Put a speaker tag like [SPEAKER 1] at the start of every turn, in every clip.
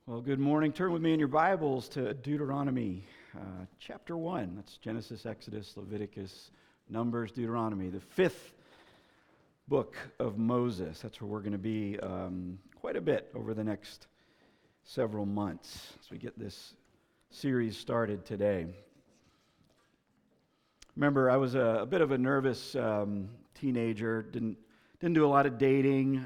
[SPEAKER 1] Well, good morning. Turn with me in your Bibles to Deuteronomy chapter 1. That's Genesis, Exodus, Leviticus, Numbers, Deuteronomy, the fifth book of Moses. That's where we're going to be quite a bit over the next several months as we get this series started today. Remember, I was a bit of a nervous teenager, didn't do a lot of dating,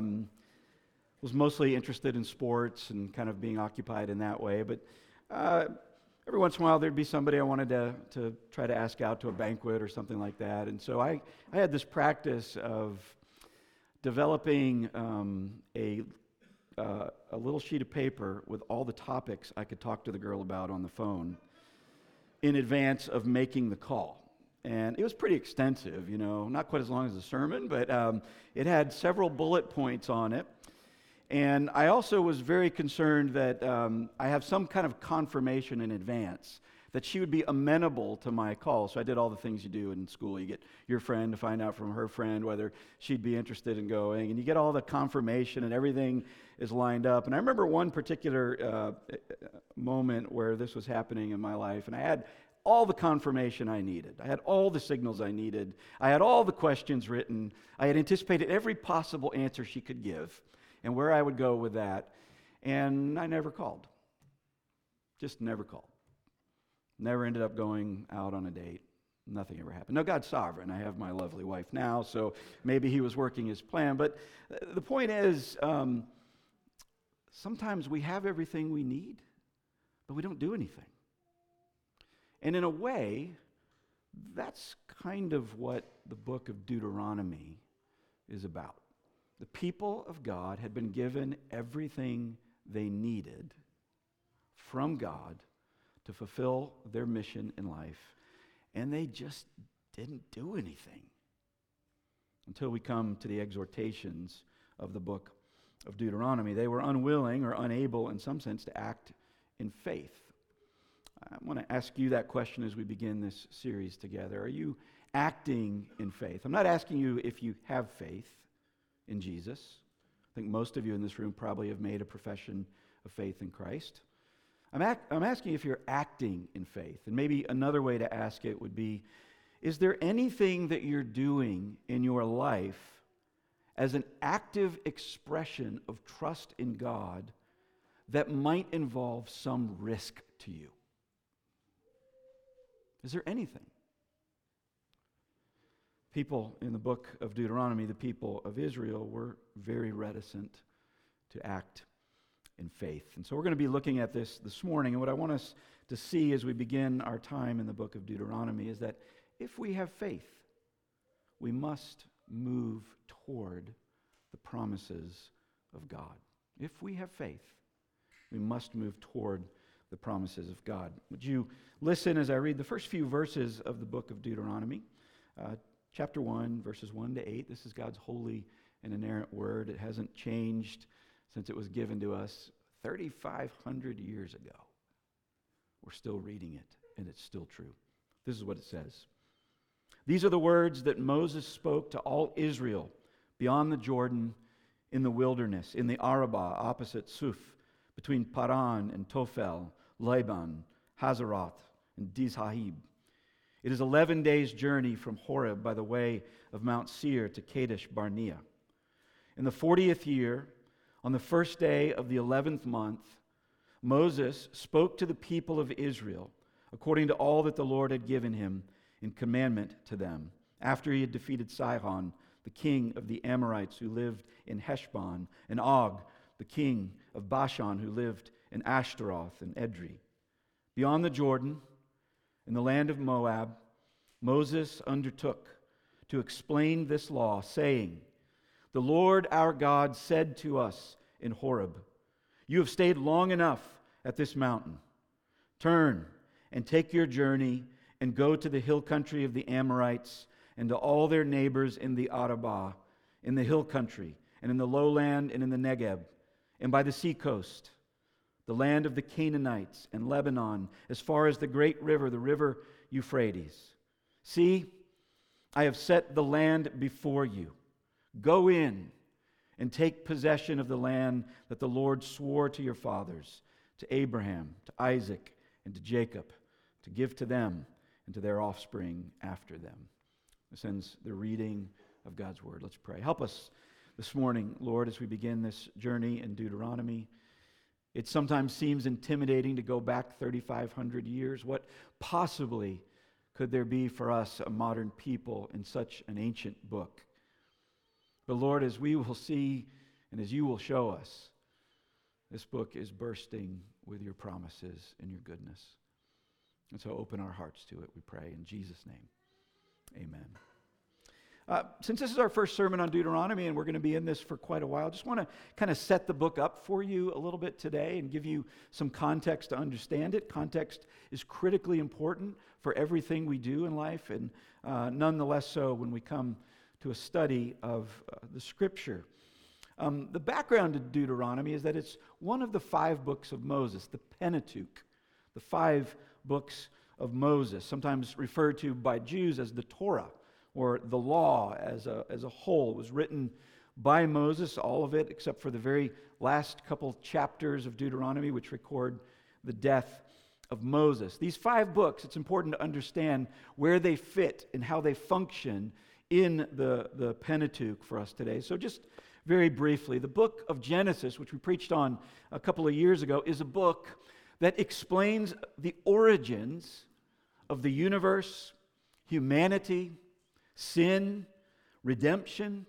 [SPEAKER 1] was mostly interested in sports and kind of being occupied in that way. But every once in a while, there'd be somebody I wanted to try to ask out to a banquet or something like that. And so I had this practice of developing a little sheet of paper with all the topics I could talk to the girl about on the phone in advance of making the call. And it was pretty extensive, not quite as long as a sermon, but it had several bullet points on it. And I also was very concerned that I have some kind of confirmation in advance that she would be amenable to my call. So I did all the things you do in school. You get your friend to find out from her friend whether she'd be interested in going. And you get all the confirmation and everything is lined up. And I remember one particular moment where this was happening in my life. And I had all the confirmation I needed. I had all the signals I needed. I had all the questions written. I had anticipated every possible answer she could give and where I would go with that. And I never called. Just never called. Never ended up going out on a date. Nothing ever happened. Now, God's sovereign. I have my lovely wife now, so maybe he was working his plan. But the point is, sometimes we have everything we need, but we don't do anything. And in a way, that's kind of what the book of Deuteronomy is about. The people of God had been given everything they needed from God to fulfill their mission in life, and they just didn't do anything until we come to the exhortations of the book of Deuteronomy. They were unwilling or unable, in some sense, to act in faith. I want to ask you that question as we begin this series together. Are you acting in faith? I'm not asking you if you have faith in Jesus. I think most of you in this room probably have made a profession of faith in Christ. I'm asking if you're acting in faith. And maybe another way to ask it would be, is there anything that you're doing in your life as an active expression of trust in God that might involve some risk to you? Is there anything? People in the book of Deuteronomy, the people of Israel, were very reticent to act in faith. And so we're going to be looking at this morning. And what I want us to see as we begin our time in the book of Deuteronomy is that if we have faith, we must move toward the promises of God. If we have faith, we must move toward the promises of God. Would you listen as I read the first few verses of the book of Deuteronomy? Chapter 1, verses 1 to 8. This is God's holy and inerrant word. It hasn't changed since it was given to us 3,500 years ago. We're still reading it, and it's still true. This is what it says. These are the words that Moses spoke to all Israel beyond the Jordan in the wilderness, in the Arabah, opposite Suf, between Paran and Tophel, Laban, Hazeroth, and Dizahib. It is 11 days' journey from Horeb by the way of Mount Seir to Kadesh Barnea. In the 40th year, on the first day of the 11th month, Moses spoke to the people of Israel according to all that the Lord had given him in commandment to them, after he had defeated Sihon, the king of the Amorites who lived in Heshbon, and Og, the king of Bashan who lived in Ashtaroth and Edrei. Beyond the Jordan, in the land of Moab, Moses undertook to explain this law, saying, "The Lord our God said to us in Horeb, 'You have stayed long enough at this mountain. Turn and take your journey and go to the hill country of the Amorites and to all their neighbors in the Arabah, in the hill country, and in the lowland and in the Negeb, and by the seacoast, the land of the Canaanites and Lebanon, as far as the great river, the river Euphrates. See, I have set the land before you. Go in and take possession of the land that the Lord swore to your fathers, to Abraham, to Isaac, and to Jacob, to give to them and to their offspring after them." This ends the reading of God's word. Let's pray. Help us this morning, Lord, as we begin this journey in Deuteronomy. It sometimes seems intimidating to go back 3,500 years. What possibly could there be for us, a modern people, in such an ancient book? But Lord, as we will see and as you will show us, this book is bursting with your promises and your goodness. And so open our hearts to it, we pray, in Jesus' name. Amen. Since this is our first sermon on Deuteronomy, and we're going to be in this for quite a while, I just want to kind of set the book up for you a little bit today and give you some context to understand it. Context is critically important for everything we do in life, and nonetheless so when we come to a study of the Scripture. The background to Deuteronomy is that it's one of the 5 books of Moses, the Pentateuch, the 5 books of Moses, sometimes referred to by Jews as the Torah, or the law as a whole. It was written by Moses, all of it, except for the very last couple chapters of Deuteronomy, which record the death of Moses. These 5 books, it's important to understand where they fit and how they function in the Pentateuch for us today. So just very briefly, the book of Genesis, which we preached on a couple of years ago, is a book that explains the origins of the universe, humanity, sin, redemption,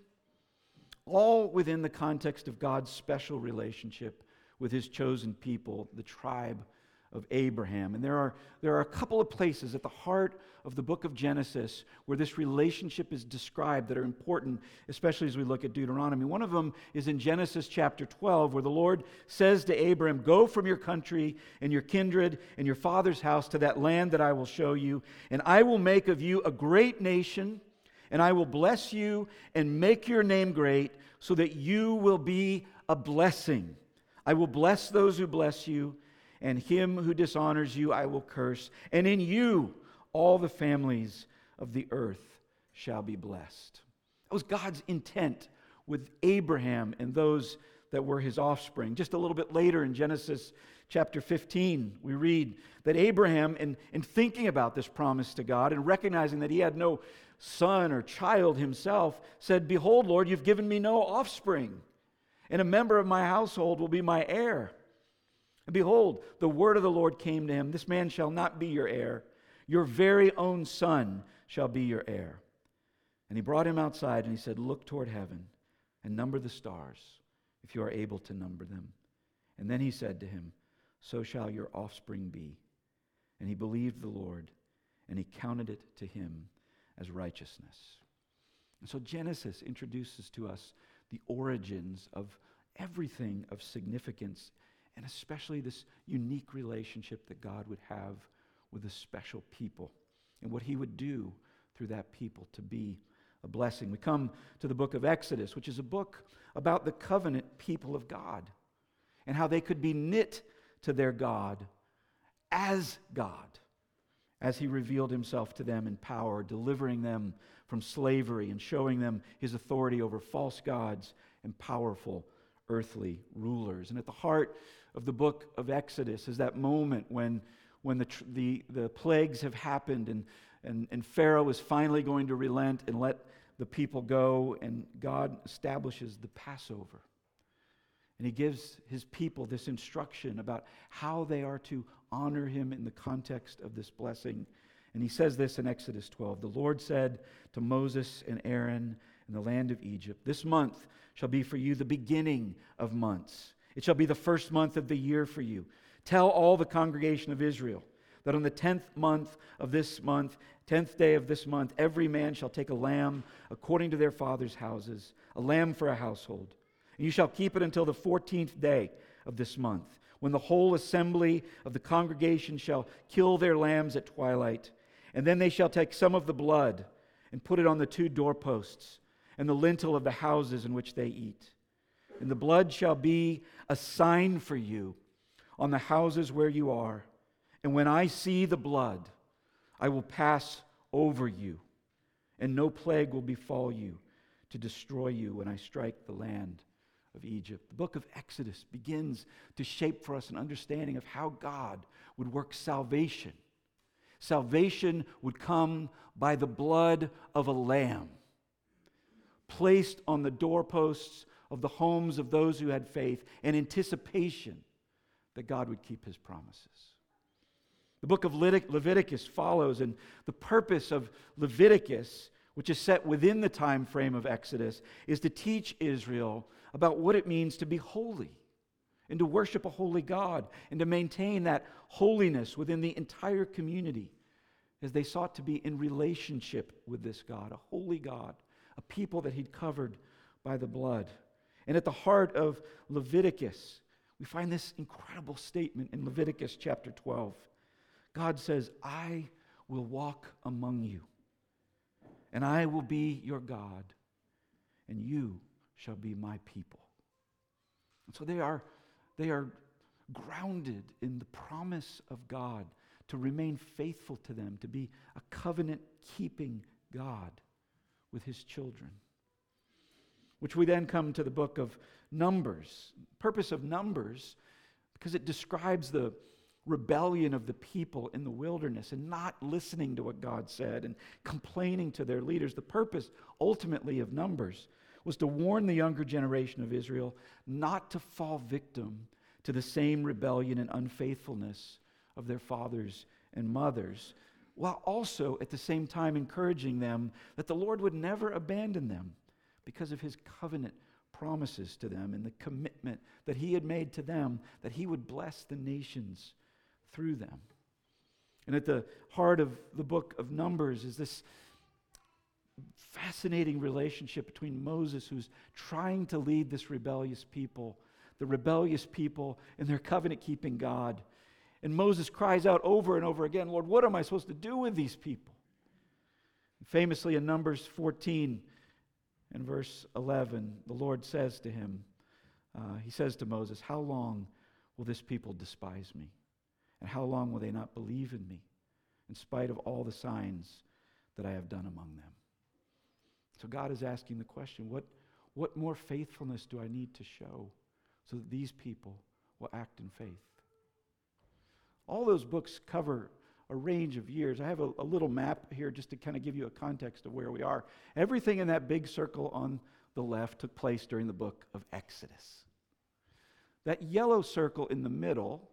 [SPEAKER 1] all within the context of God's special relationship with his chosen people, the tribe of Abraham. And there are a couple of places at the heart of the book of Genesis where this relationship is described that are important, especially as we look at Deuteronomy. One of them is in Genesis chapter 12, where the Lord says to Abraham, "Go from your country and your kindred and your father's house to that land that I will show you, and I will make of you a great nation, and I will bless you and make your name great, so that you will be a blessing. I will bless those who bless you, and him who dishonors you I will curse. And in you all the families of the earth shall be blessed." That was God's intent with Abraham and those that were his offspring. Just a little bit later in Genesis chapter 15, we read that Abraham, in thinking about this promise to God and recognizing that he had no son or child himself, said, "Behold, Lord, you've given me no offspring, and a member of my household will be my heir. And behold, the word of the Lord came to him, 'This man shall not be your heir. Your very own son shall be your heir.' And he brought him outside, and he said, 'Look toward heaven and number the stars, if you are able to number them.' And then he said to him, 'So shall your offspring be.' And he believed the Lord, and he counted it to him as righteousness." And so Genesis introduces to us the origins of everything of significance, and especially this unique relationship that God would have with a special people, and what he would do through that people to be a blessing. We come to the book of Exodus, which is a book about the covenant people of God, and how they could be knit to their God, as he revealed himself to them in power, delivering them from slavery and showing them his authority over false gods and powerful earthly rulers. And at the heart of the book of Exodus is that moment when the plagues have happened and Pharaoh is finally going to relent and let the people go, and God establishes the Passover. And he gives his people this instruction about how they are to honor him in the context of this blessing. And he says this in Exodus 12, "The Lord said to Moses and Aaron in the land of Egypt, 'This month shall be for you the beginning of months. It shall be the first month of the year for you. Tell all the congregation of Israel that on the 10th month of this month, 10th day of this month, every man shall take a lamb according to their father's houses, a lamb for a household. And you shall keep it until the 14th day of this month, when the whole assembly of the congregation shall kill their lambs at twilight. And then they shall take some of the blood and put it on the 2 doorposts and the lintel of the houses in which they eat. And the blood shall be a sign for you on the houses where you are. And when I see the blood, I will pass over you, and no plague will befall you to destroy you when I strike the land of Egypt. The book of Exodus begins to shape for us an understanding of how God would work salvation. Salvation would come by the blood of a lamb, placed on the doorposts of the homes of those who had faith, in anticipation that God would keep his promises. The book of Leviticus follows, and the purpose of Leviticus, which is set within the time frame of Exodus, is to teach Israel about what it means to be holy and to worship a holy God and to maintain that holiness within the entire community as they sought to be in relationship with this God, a holy God, a people that he'd covered by the blood. And at the heart of Leviticus, we find this incredible statement in Leviticus chapter 12. God says, I will walk among you, and I will be your God, and you shall be my people. And so they are grounded in the promise of God to remain faithful to them, to be a covenant-keeping God with his children. Which we then come to the book of Numbers. The purpose of Numbers, because it describes the rebellion of the people in the wilderness and not listening to what God said and complaining to their leaders. The purpose, ultimately, of Numbers was to warn the younger generation of Israel not to fall victim to the same rebellion and unfaithfulness of their fathers and mothers, while also at the same time encouraging them that the Lord would never abandon them because of his covenant promises to them and the commitment that he had made to them that he would bless the nations through them. And at the heart of the book of Numbers is this fascinating relationship between Moses, who's trying to lead this rebellious people, the rebellious people and their covenant-keeping God. And Moses cries out over and over again, Lord, what am I supposed to do with these people? Famously in Numbers 14 and verse 11, the Lord says to him, he says to Moses, how long will this people despise me? And how long will they not believe in me, in spite of all the signs that I have done among them? So God is asking the question, what more faithfulness do I need to show so that these people will act in faith? All those books cover a range of years. I have a little map here just to kind of give you a context of where we are. Everything in that big circle on the left took place during the book of Exodus. That yellow circle in the middle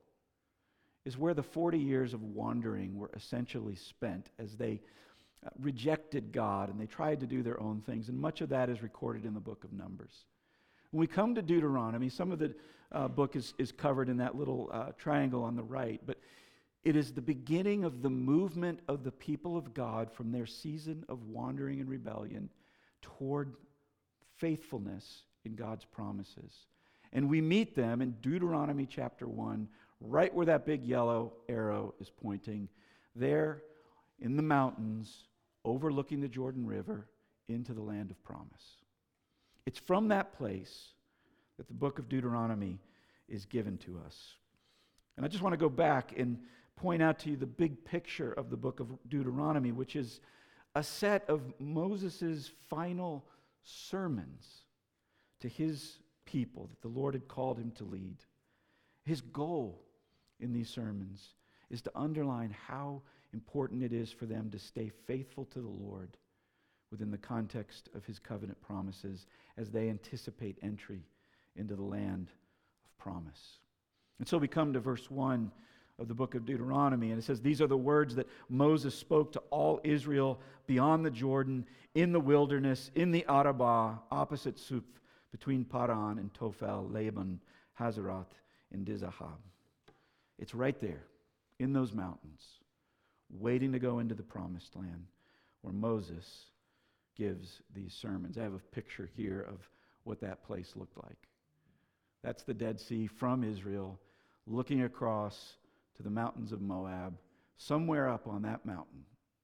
[SPEAKER 1] is where the 40 years of wandering were essentially spent as they rejected God and they tried to do their own things. And much of that is recorded in the book of Numbers. When we come to Deuteronomy, some of the book is covered in that little triangle on the right, but it is the beginning of the movement of the people of God from their season of wandering and rebellion toward faithfulness in God's promises. And we meet them in Deuteronomy chapter 1, right where that big yellow arrow is pointing, there in the mountains overlooking the Jordan River into the land of promise. It's from that place that the book of Deuteronomy is given to us. And I just want to go back and point out to you the big picture of the book of Deuteronomy, which is a set of Moses' final sermons to his people that the Lord had called him to lead. His goal in these sermons is to underline how important it is for them to stay faithful to the Lord within the context of his covenant promises as they anticipate entry into the land of promise. And so we come to verse 1 of the book of Deuteronomy, and it says, these are the words that Moses spoke to all Israel beyond the Jordan, in the wilderness, in the Arabah, opposite Suph, between Paran and Tophel, Laban, Hazeroth, and Dizahab. It's right there, in those mountains, waiting to go into the promised land, where Moses gives these sermons. I have a picture here of what that place looked like. That's the Dead Sea from Israel, looking across to the mountains of Moab. Somewhere up on that mountain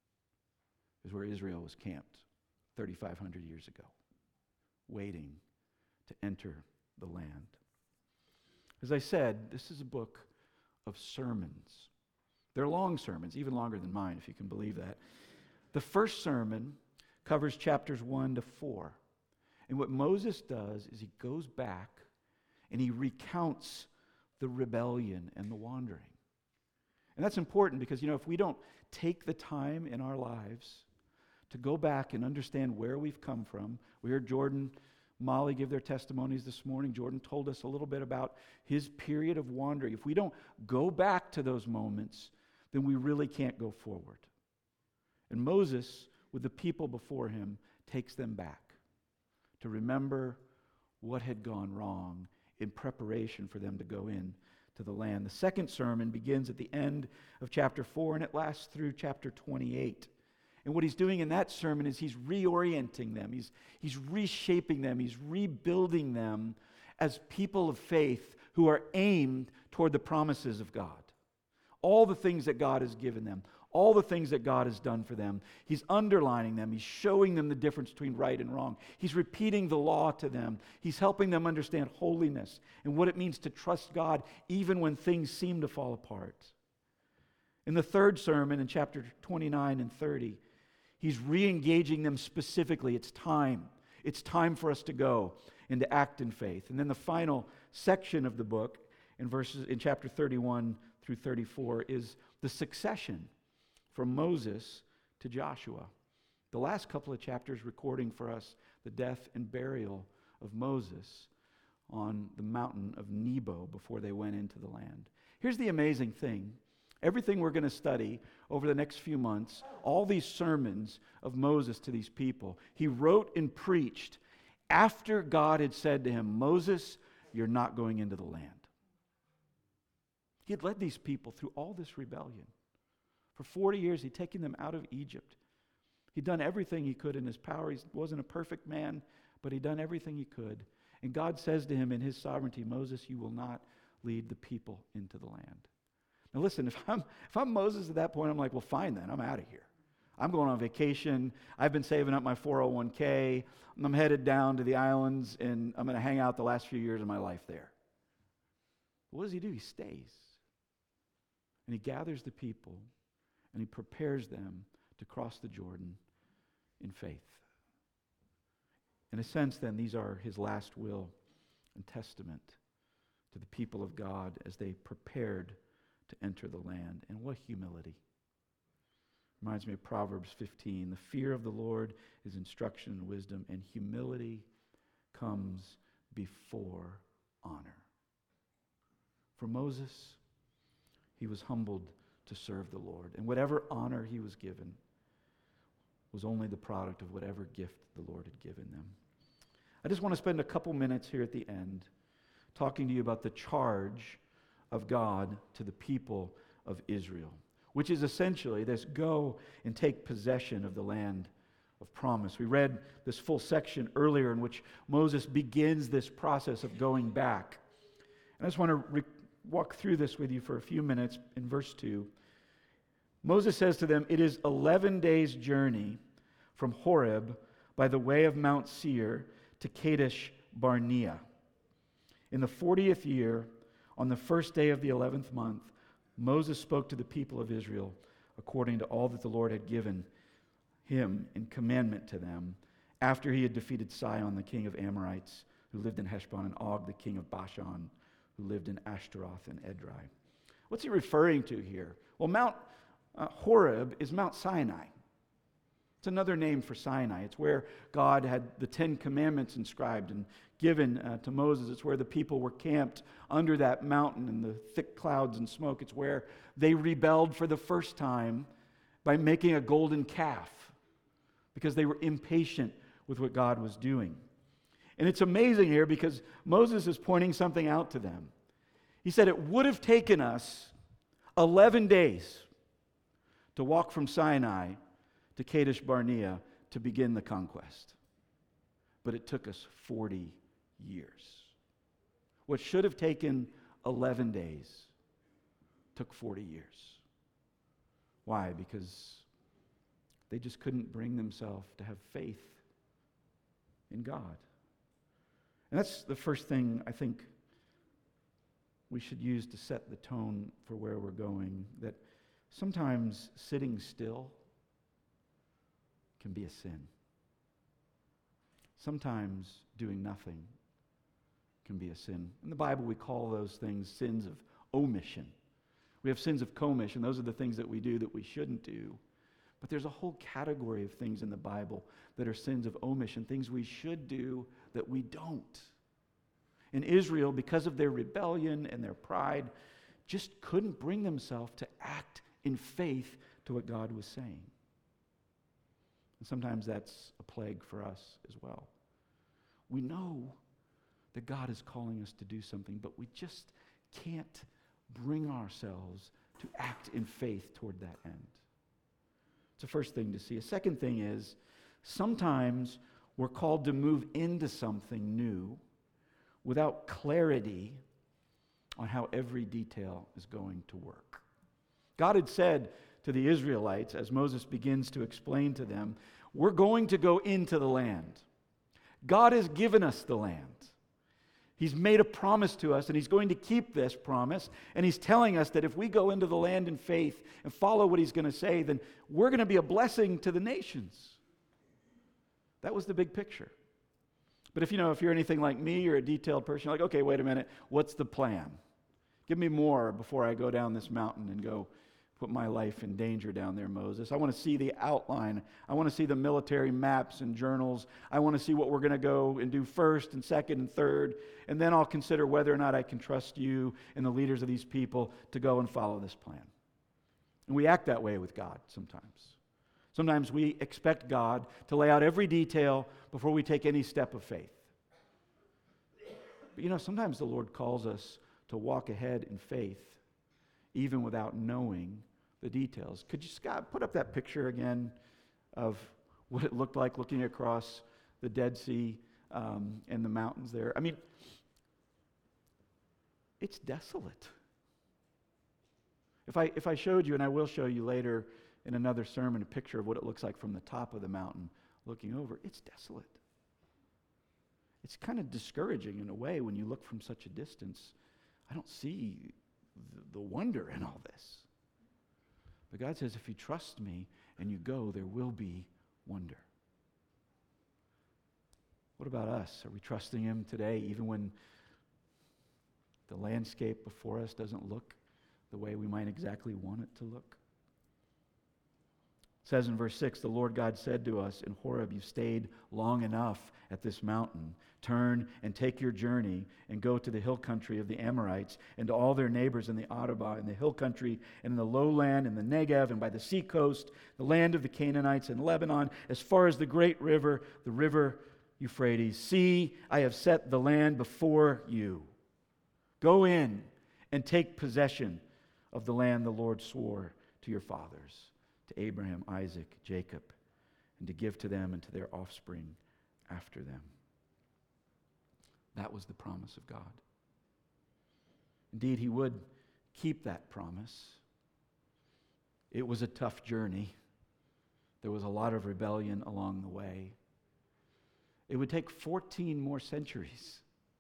[SPEAKER 1] is where Israel was camped 3,500 years ago, waiting to enter the land. As I said, this is a book of sermons. They're long sermons, even longer than mine, if you can believe that. The first sermon covers chapters 1 to 4. And what Moses does is he goes back and he recounts the rebellion and the wandering. And that's important because, if we don't take the time in our lives to go back and understand where we've come from. We heard Jordan, Molly give their testimonies this morning. Jordan told us a little bit about his period of wandering. If we don't go back to those moments, then we really can't go forward. And Moses, with the people before him, takes them back to remember what had gone wrong in preparation for them to go in to the land. The second sermon begins at the end of chapter 4, and it lasts through chapter 28. And what he's doing in that sermon is he's reorienting them. He's reshaping them. He's rebuilding them as people of faith who are aimed toward the promises of God. All the things that God has given them, all the things that God has done for them. He's underlining them. He's showing them the difference between right and wrong. He's repeating the law to them. He's helping them understand holiness and what it means to trust God even when things seem to fall apart. In the third sermon, in chapter 29 and 30, he's re-engaging them specifically. It's time. It's time for us to go and to act in faith. And then the final section of the book, in chapter 31 through 34, is the succession from Moses to Joshua. The last couple of chapters recording for us the death and burial of Moses on the mountain of Nebo before they went into the land. Here's the amazing thing. Everything we're going to study over the next few months, all these sermons of Moses to these people, he wrote and preached after God had said to him, Moses, you're not going into the land. He had led these people through all this rebellion. For 40 years, he'd taken them out of Egypt. He'd done everything he could in his power. He wasn't a perfect man, but he'd done everything he could. And God says to him in his sovereignty, Moses, you will not lead the people into the land. Now listen, if I'm Moses at that point, I'm like, well, fine then, I'm out of here. I'm going on vacation. I've been saving up my 401k. I'm headed down to the islands, and I'm going to hang out the last few years of my life there. What does he do? He stays. And he gathers the people, and he prepares them to cross the Jordan in faith. In a sense, then, these are his last will and testament to the people of God as they prepared to enter the land. And what humility. Reminds me of Proverbs 15. The fear of the Lord is instruction and wisdom, and humility comes before honor. For Moses, he was humbled to serve the Lord. And whatever honor he was given was only the product of whatever gift the Lord had given them. I just want to spend a couple minutes here at the end talking to you about the charge of God to the people of Israel, which is essentially this go and take possession of the land of promise. We read this full section earlier in which Moses begins this process of going back. And I just want to walk through this with you for a few minutes. In verse 2, Moses says to them, it is 11 days' journey from Horeb by the way of Mount Seir to Kadesh Barnea. In the 40th year, on the first day of the 11th month, Moses spoke to the people of Israel according to all that the Lord had given him in commandment to them, after he had defeated Sihon, the king of Amorites, who lived in Heshbon, and Og, the king of Bashan, who lived in Ashtaroth and Edrei. What's he referring to here? Well, Mount Horeb is Mount Sinai. It's another name for Sinai. It's where God had the 10 Commandments inscribed and given to Moses. It's where the people were camped under that mountain in the thick clouds and smoke. It's where they rebelled for the first time by making a golden calf because they were impatient with what God was doing. And it's amazing here because Moses is pointing something out to them. He said it would have taken us 11 days to walk from Sinai to Kadesh Barnea to begin the conquest. But it took us 40 years. What should have taken 11 days took 40 years. Why? Because they just couldn't bring themselves to have faith in God. And that's the first thing I think we should use to set the tone for where we're going, that sometimes sitting still can be a sin. Sometimes doing nothing can be a sin. In the Bible, we call those things sins of omission. We have sins of commission. Those are the things that we do that we shouldn't do. But there's a whole category of things in the Bible that are sins of omission, things we should do that we don't. In Israel, because of their rebellion and their pride, just couldn't bring themselves to act in faith to what God was saying. And sometimes that's a plague for us as well. We know that God is calling us to do something, but we just can't bring ourselves to act in faith toward that end. It's the first thing to see. A second thing is, sometimes we're called to move into something new without clarity on how every detail is going to work. God had said to the Israelites, as Moses begins to explain to them, we're going to go into the land. God has given us the land. He's made a promise to us, and He's going to keep this promise. And He's telling us that if we go into the land in faith and follow what He's going to say, then we're going to be a blessing to the nations. That was the big picture. But if you're anything like me, you're a detailed person, you're like, okay, wait a minute, what's the plan? Give me more before I go down this mountain and go put my life in danger down there, Moses. I want to see the outline. I want to see the military maps and journals. I want to see what we're going to go and do first and second and third, and then I'll consider whether or not I can trust you and the leaders of these people to go and follow this plan. And we act that way with God sometimes. Sometimes we expect God to lay out every detail before we take any step of faith. But sometimes the Lord calls us to walk ahead in faith even without knowing the details. Could you, Scott, put up that picture again of what it looked like looking across the Dead Sea and the mountains there? I mean, it's desolate. If I showed you, and I will show you later in another sermon, a picture of what it looks like from the top of the mountain looking over, it's desolate. It's kind of discouraging in a way when you look from such a distance. I don't see the wonder in all this. But God says, if you trust me and you go, there will be wonder. What about us? Are we trusting Him today, even when the landscape before us doesn't look the way we might exactly want it to look? It says in verse 6, the Lord God said to us in Horeb, you've stayed long enough at this mountain. Turn and take your journey and go to the hill country of the Amorites and to all their neighbors in the Arabah, in the hill country and in the lowland and the Negev and by the sea coast, the land of the Canaanites and Lebanon, as far as the great river, the river Euphrates. See, I have set the land before you. Go in and take possession of the land the Lord swore to your fathers, to Abraham, Isaac, Jacob, and to give to them and to their offspring after them. That was the promise of God. Indeed, He would keep that promise. It was a tough journey. There was a lot of rebellion along the way. It would take 14 more centuries.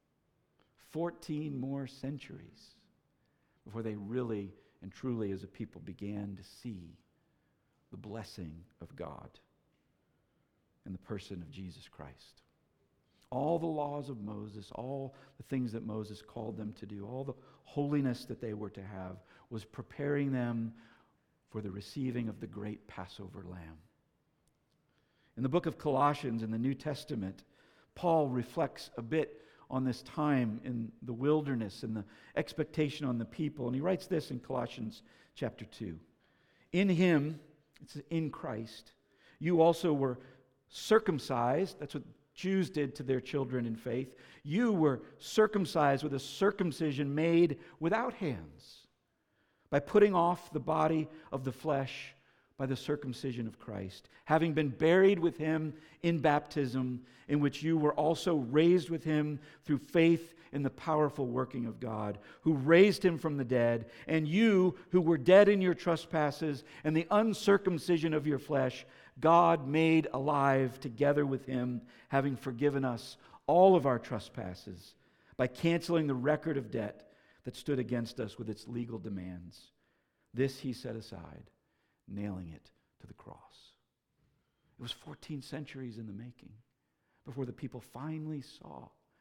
[SPEAKER 1] 14 more centuries before they really and truly as a people began to see the blessing of God in the person of Jesus Christ. All the laws of Moses, all the things that Moses called them to do, all the holiness that they were to have was preparing them for the receiving of the great Passover lamb. In the book of Colossians in the New Testament, Paul reflects a bit on this time in the wilderness and the expectation on the people. And he writes this in Colossians chapter 2. In Him, it's in Christ, you also were circumcised. That's what Jews did to their children in faith. You were circumcised with a circumcision made without hands, by putting off the body of the flesh by the circumcision of Christ, having been buried with Him in baptism, in which you were also raised with Him through faith in the powerful working of God, who raised Him from the dead, and you who were dead in your trespasses and the uncircumcision of your flesh, God made alive together with Him, having forgiven us all of our trespasses by canceling the record of debt that stood against us with its legal demands. This He set aside, nailing it to the cross. It was 14 centuries in the making before the people finally saw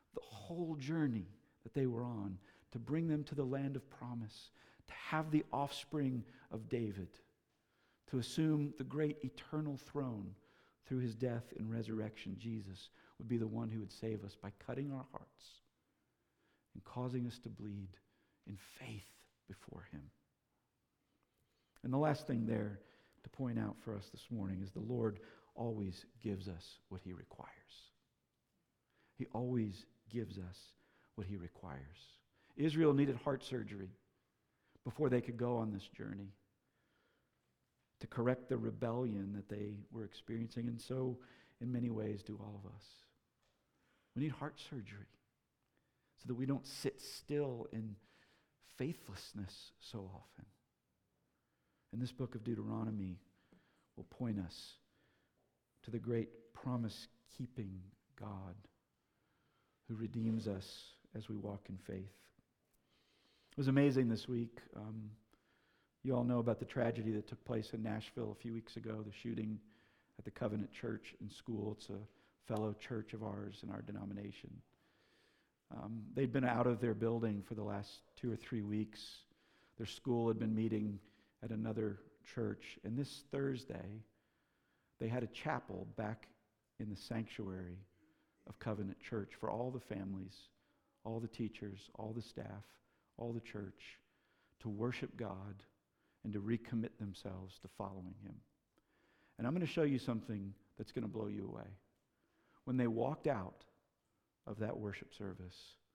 [SPEAKER 1] the whole journey that they were on to bring them to the land of promise, to have the offspring of David, to assume the great eternal throne through his death and resurrection. Jesus would be the one who would save us by cutting our hearts and causing us to bleed in faith before him. And the last thing there to point out for us this morning is the Lord always gives us what he requires. He always gives us what he requires. Israel needed heart surgery before they could go on this journey to correct the rebellion that they were experiencing, and so in many ways do all of us. We need heart surgery so that we don't sit still in faithlessness so often. And this book of Deuteronomy will point us to the great promise-keeping God who redeems us as we walk in faith. It was amazing this week. You all know about the tragedy that took place in Nashville a few weeks ago, the shooting at the Covenant Church and School. It's a fellow church of ours in our denomination. They'd been out of their building for the last 2 or 3 weeks. Their school had been meeting at another church, and this Thursday, they had a chapel back in the sanctuary of Covenant Church for all the families, all the teachers, all the staff, all the church to worship God and to recommit themselves to following him. And I'm going to show you something that's going to blow you away. When they walked out of that worship service,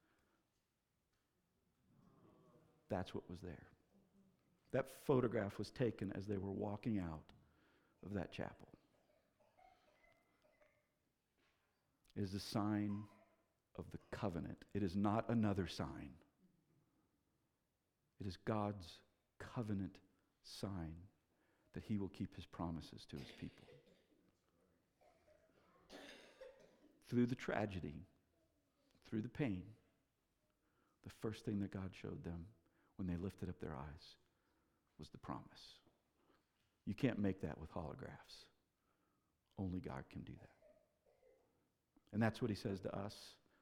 [SPEAKER 1] that's what was there. That photograph was taken as they were walking out of that chapel. It is a sign of the covenant. It is not another sign. It is God's covenant sign that he will keep his promises to his people. Through the tragedy, through the pain, the first thing that God showed them when they lifted up their eyes was the promise. You can't make that with holographs. Only God can do that. And that's what he says to us.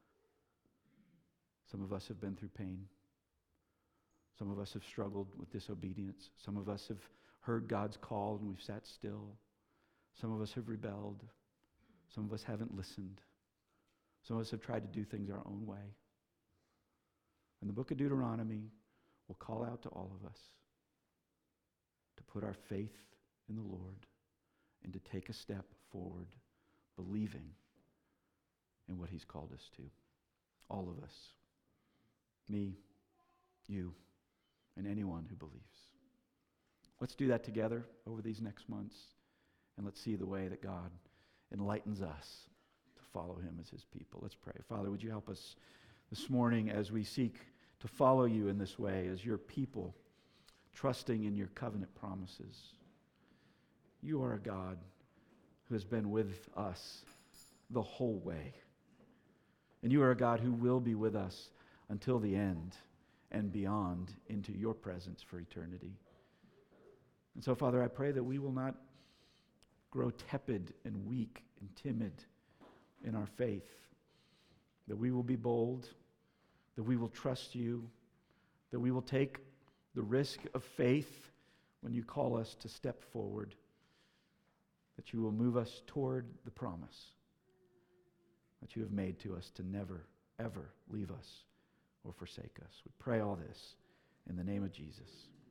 [SPEAKER 1] Some of us have been through pain. Some of us have struggled with disobedience. Some of us have heard God's call and we've sat still. Some of us have rebelled. Some of us haven't listened. Some of us have tried to do things our own way. And the book of Deuteronomy will call out to all of us to put our faith in the Lord and to take a step forward, believing in what he's called us to. All of us. Me, you, and anyone who believes. Let's do that together over these next months, and let's see the way that God enlightens us to follow him as his people. Let's pray. Father, would you help us this morning as we seek to follow you in this way as your people, trusting in your covenant promises. You are a God who has been with us the whole way. And you are a God who will be with us until the end and beyond into your presence for eternity. And so, Father, I pray that we will not grow tepid and weak and timid in our faith, that we will be bold, that we will trust you, that we will take the risk of faith when you call us to step forward, that you will move us toward the promise that you have made to us to never, ever leave us or forsake us. We pray all this in the name of Jesus.